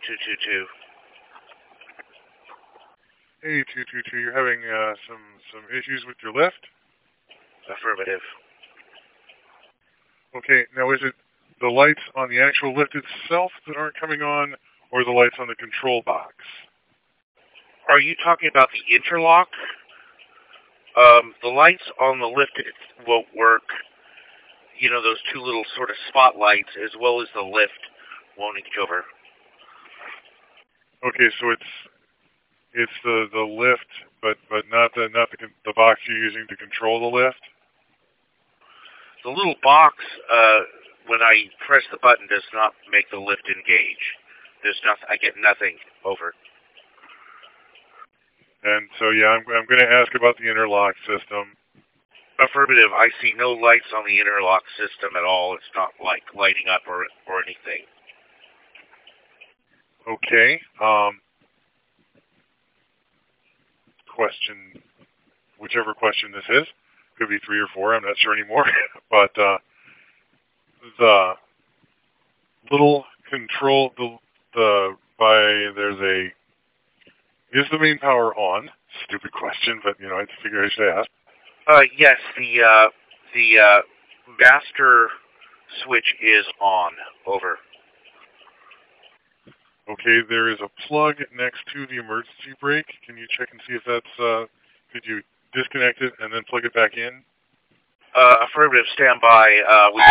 222. Hey, 222, you're having some issues with your lift? Affirmative. Okay, now is it the lights on the actual lift itself that aren't coming on, or the lights on the control box? Are you talking about the interlock? The lights on the lift won't work. You know, those two little sort of spotlights, as well as the lift, won't engage over. Okay, so it's the lift, but not the box you're using to control the lift. The little box, when I press the button, does not make the lift engage. There's nothing. I get nothing over. And so yeah, I'm going to ask about the interlock system. Affirmative. I see no lights on the interlock system at all. It's not like lighting up or anything. Okay. Question, whichever question this is, could be 3 or 4. I'm not sure anymore. But the little control, is the main power on? Stupid question, but I figure I should ask. Yes, the master switch is on. Over. Okay, there is a plug next to the emergency brake. Can you check and see if that's, could you disconnect it and then plug it back in? Affirmative, stand by. We